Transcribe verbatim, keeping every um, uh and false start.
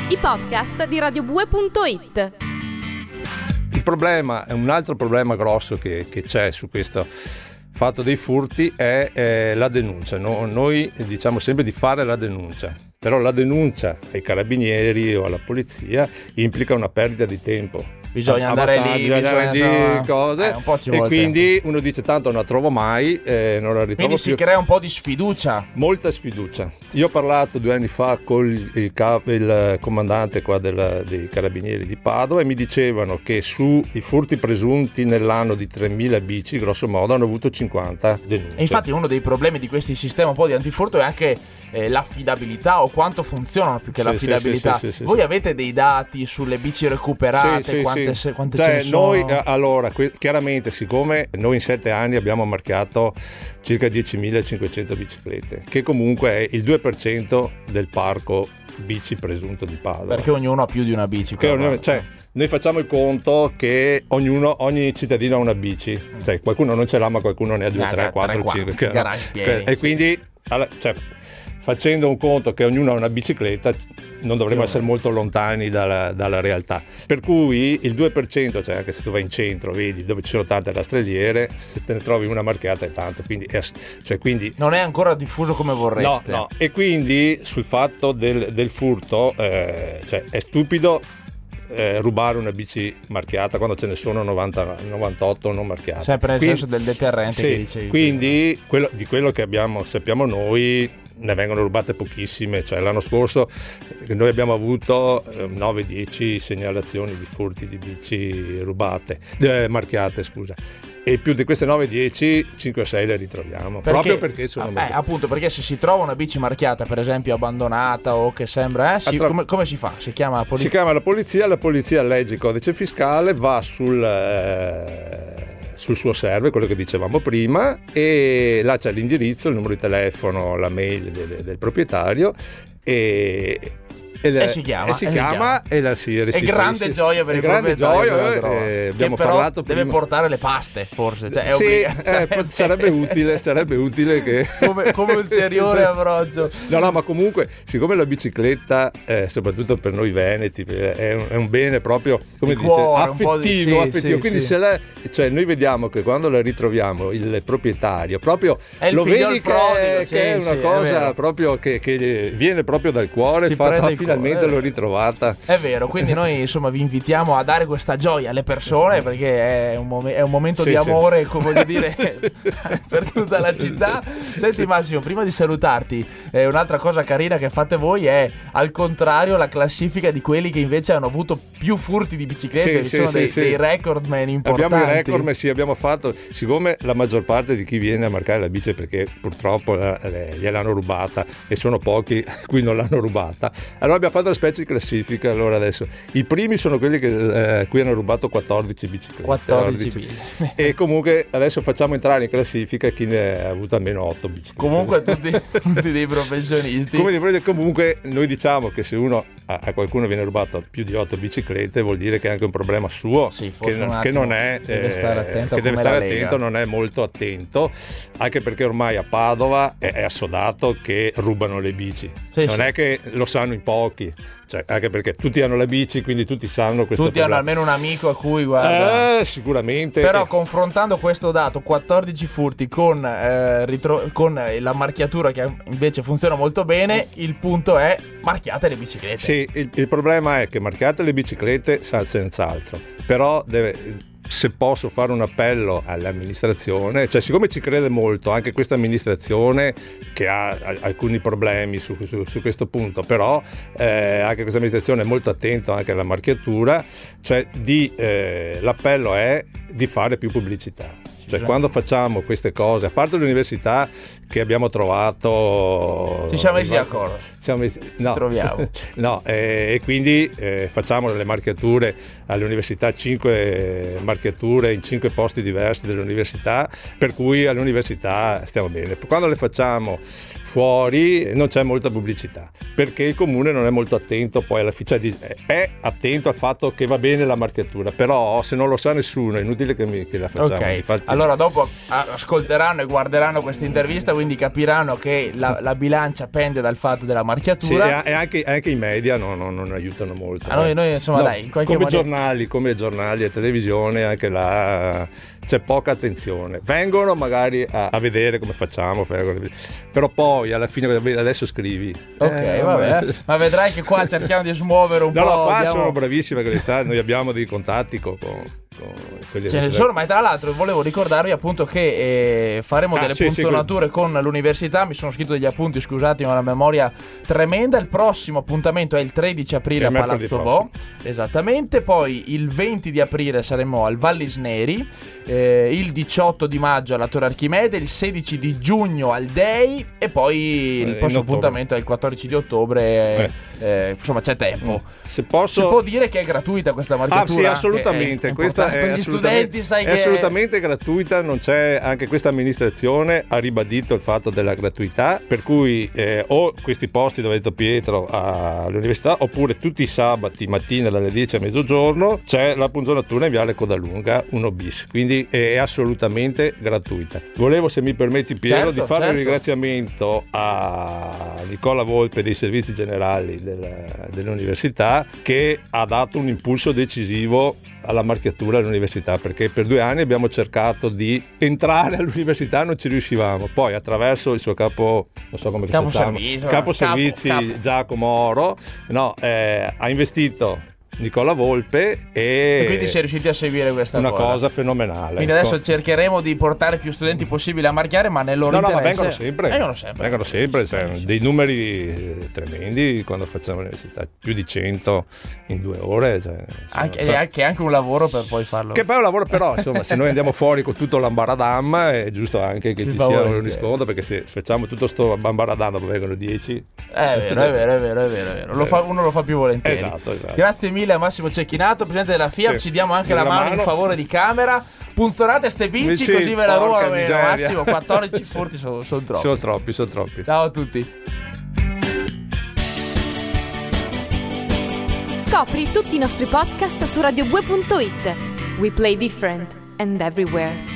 i podcast di radiobue punto it. Il problema, un altro problema grosso che, che c'è su questo fatto dei furti è, è la denuncia. No, noi diciamo sempre di fare la denuncia, però la denuncia ai carabinieri o alla polizia implica una perdita di tempo. Bisogna andare lì, bisogna andare bisogna lì, cose, eh, un po' ci e vuole quindi tempo. Uno dice tanto non la trovo mai, eh, non la ritrovo Quindi più. si crea un po' di sfiducia. Molta sfiducia. Io ho parlato due anni fa con il, il, cap, il comandante qua del, dei carabinieri di Padova e mi dicevano che sui furti presunti nell'anno di tremila bici, grosso modo, hanno avuto cinquanta denunce. E infatti uno dei problemi di questi sistemi un po' di antifurto è anche eh, l'affidabilità, o quanto funzionano più che sì, l'affidabilità. sì, sì, sì, Voi sì. avete dei dati sulle bici recuperate? Sì, sì, quante sì. Se, quante cioè, ce ne sono? noi, allora, que- chiaramente, siccome noi in sette anni abbiamo marchiato circa diecimilacinquecento biciclette, che comunque è il due per cento del parco bici presunto di Padova. Perché ognuno ha più di una bici. Che ognuno, cioè, noi facciamo il conto che ognuno, ogni cittadino ha una bici, cioè qualcuno non ce l'ha ma qualcuno ne ha due, tre, quattro, cinque. E quindi, cioè, facendo un conto che ognuno ha una bicicletta, non dovremmo essere molto lontani dalla, dalla realtà. Per cui il due per cento, cioè anche se tu vai in centro, vedi dove ci sono tante rastrelliere, se te ne trovi una marchiata è tanto, quindi, è, cioè, quindi non è ancora diffuso come vorreste. No, no. E quindi sul fatto del, del furto, eh, cioè è stupido Eh, rubare una bici marchiata quando ce ne sono novanta, novantotto non marchiate. Sempre nel quindi, senso del deterrente, sì, che dicevi. Quindi quello, di quello che abbiamo, sappiamo noi, ne vengono rubate pochissime. Cioè l'anno scorso noi abbiamo avuto eh, nove dieci segnalazioni di furti di bici rubate, eh, marchiate scusa. E più di queste nove dieci, cinque o sei le ritroviamo. Perché, proprio perché sono eh, appunto, perché se si trova una bici marchiata, per esempio abbandonata o che sembra, eh, si, Attra- come, come si fa? Si chiama la polizia? Si chiama la polizia, la polizia legge il codice fiscale, va sul, eh, sul suo server, quello che dicevamo prima, e là c'è l'indirizzo, il numero di telefono, la mail del, del proprietario e... E, e si chiama, e si e chiama e la si restituisce. È grande gioia per è il grande proprietario gioia, eh, abbiamo che però parlato deve prima. portare le paste, forse, cioè, è sì, obbliga- eh, sarebbe... sarebbe utile sarebbe utile che come, come ulteriore approccio. no no ma comunque siccome la bicicletta eh, soprattutto per noi veneti è un, è un bene proprio come di dice cuore, affettivo, di, sì, affettivo. Sì, quindi sì. se la, cioè noi vediamo che quando la ritroviamo il proprietario proprio è il lo vedi che, prodigo, che sì, è una sì, cosa è proprio che, che viene proprio dal cuore, si fa, prende finalmente cuore, l'ho ritrovata. È vero, quindi noi insomma vi invitiamo a dare questa gioia alle persone, perché è un, mom- è un momento sì, di sì. amore, come voglio dire, per tutta la città. Senti sì. Massimo, prima di salutarti, eh, un'altra cosa carina che fate voi è al contrario la classifica di quelli che invece hanno avuto più furti di biciclette, sì, ci sono sì, dei, sì. dei recordman importanti. Abbiamo i record, sì, abbiamo fatto, siccome la maggior parte di chi viene a marcare la bici perché purtroppo eh, gliel'hanno rubata e sono pochi cui non l'hanno rubata, allora abbiamo fatto una specie di classifica. Allora adesso i primi sono quelli che eh, qui hanno rubato quattordici biciclette, quattordici bici. E comunque adesso facciamo entrare in classifica chi ne ha avuto almeno otto biciclette. Comunque tutti, tutti dei professionisti. Come di, comunque noi diciamo che se uno a, a qualcuno viene rubato più di otto biciclette vuol dire che è anche un problema suo, sì, che, non, che non è deve stare attento, eh, che deve stare attento, non è molto attento, anche perché ormai a Padova è, è assodato che rubano le bici, sì, non sì. è che lo sanno in pochi, cioè, anche perché tutti hanno la bici, quindi tutti sanno questo tutti problema. hanno almeno un amico a cui guarda eh, sicuramente, però eh. confrontando questo dato quattordici furti con, eh, ritro- con la marchiatura che invece funziona molto bene, il punto è marchiate le biciclette. Sì, il, il problema è che marchiate le biciclette senz'altro, però deve, se posso fare un appello all'amministrazione, cioè siccome ci crede molto anche questa amministrazione che ha, ha alcuni problemi su, su, su questo punto, però eh, anche questa amministrazione è molto attenta anche alla marchiatura, cioè di, eh, l'appello è di fare più pubblicità. Cioè quando facciamo queste cose, a parte l'università che abbiamo trovato, ci siamo messi d'accordo, siamo messi, no, ci troviamo no, eh, e quindi eh, facciamo le marchiature all'università, cinque marchiature in cinque posti diversi dell'università, per cui all'università stiamo bene. Quando le facciamo fuori non c'è molta pubblicità, perché il comune non è molto attento poi alla fine, cioè è attento al fatto che va bene la marchiatura, però se non lo sa nessuno è inutile che, mi, che la facciamo. Ok, infatti... allora dopo ascolteranno e guarderanno questa intervista, quindi capiranno che la, la bilancia pende dal fatto della marchiatura. Sì, e anche, anche i media non, non, non aiutano molto. A noi, eh. noi insomma no, dai, in qualche come maniera... giornali, come giornali e televisione, anche là c'è poca attenzione. Vengono magari a, a vedere come facciamo, però poi alla fine adesso scrivi. Ok, eh, vabbè, ma vedrai che qua cerchiamo di smuovere un no, po'. No, qua abbiamo... sono bravissimi, in realtà noi abbiamo dei contatti con, con ce ne sono, ma tra l'altro volevo ricordarvi appunto che eh, faremo ah, delle sì, punzonature sì, con l'università. Mi sono scritto degli appunti, scusatemi, ho una memoria tremenda. Il prossimo appuntamento è il tredici aprile a Palazzo Bo, esattamente. Poi il venti di aprile saremo al Vallisneri, eh, il diciotto di maggio alla Torre Archimede, il sedici di giugno al Dei e poi il eh, prossimo appuntamento è il quattordici di ottobre. eh. Eh, insomma c'è tempo. Se posso... Si può dire che è gratuita questa marchiatura? Ah sì, assolutamente. È, è questa è per gli studenti, sai è che assolutamente gratuita. Non c'è, anche questa amministrazione ha ribadito il fatto della gratuità, per cui eh, o questi posti dove ha detto Pietro all'università, oppure tutti i sabati mattina dalle dieci a mezzogiorno c'è la punzonatura in Viale Codalunga uno bis, quindi è assolutamente gratuita. Volevo, se mi permetti Piero, certo, di fare certo. un ringraziamento a Nicola Volpe dei servizi generali del, dell'università, che ha dato un impulso decisivo alla marchiatura all'università, perché per due anni abbiamo cercato di entrare all'università, non ci riuscivamo. Poi attraverso il suo capo, non so come capo si chiama, servizio, capo servizi capo, capo. Giacomo Oro, no, eh, ha investito Nicola Volpe e, e quindi si è riusciti a seguire questa una cosa. cosa fenomenale. Quindi adesso cercheremo di portare più studenti possibile a marchiare, ma nel loro no, interesse. No, ma vengono sempre. Vengono sempre. Vengono sempre, cioè, dei numeri tremendi quando facciamo l'università, più di cento in due ore. Cioè, anche, cioè, anche, anche un lavoro per poi farlo. Che poi è un lavoro, però, insomma, se noi andiamo fuori con tutto l'ambaradam è giusto anche che si ci sia un che... riscontro, perché se facciamo tutto sto ambaradam dopo vengono dieci. È vero, è vero, è vero, è vero, è vero. Lo fa, uno lo fa più volentieri. Esatto, esatto. Grazie mille a Massimo Cecchinato, presidente della F I A P, sì. Ci diamo anche la mano, mano in favore di camera. Punzonate ste bici, così ve la rubano meno. Massimo, quattordici furti sono son troppi. Sono troppi, sono troppi. Ciao a tutti. Scopri tutti i nostri podcast su radio due punto it. We play different and everywhere.